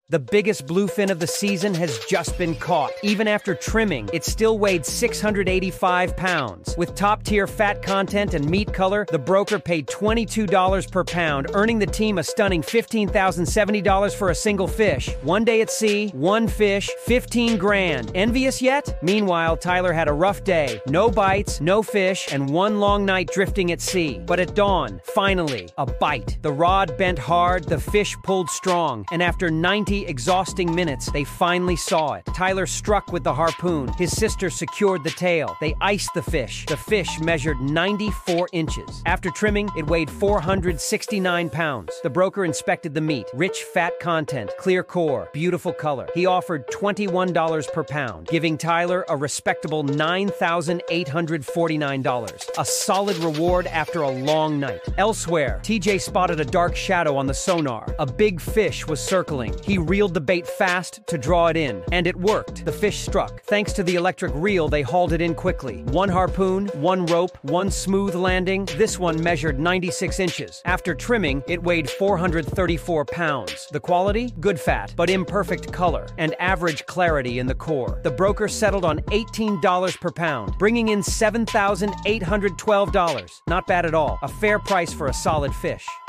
The biggest bluefin of the season has just been caught. Even after trimming, it still weighed 685 pounds. With top-tier fat content and meat color, the broker paid $22 per pound, earning the team a stunning $15,070 for a single fish. One day at sea, one fish, 15 grand. Envious yet? Meanwhile, Tyler had a rough day. No bites, no fish, and one long night drifting at sea. But at dawn, finally, a bite. The rod bent hard, the fish pulled strong, and after 90 exhausting minutes, they finally saw it. Tyler struck with the harpoon. His sister secured the tail. They iced the fish. The fish measured 94 inches. After trimming, it weighed 469 pounds. The broker inspected the meat. Rich fat content, clear core, beautiful color. He offered $21 per pound, giving Tyler a respectable $9,849. A solid reward after a long night. Elsewhere, TJ spotted a dark shadow on the sonar. A big fish was circling. He reeled the bait fast to draw it in, and it worked. The fish struck. Thanks to the electric reel, they hauled it in quickly. One harpoon, one rope, one smooth landing. This one measured 96 inches. After trimming, it weighed 434 pounds. The quality? Good fat, but imperfect color, and average clarity in the core. The broker settled on $18 per pound, bringing in $7,812. Not bad at all. A fair price for a solid fish.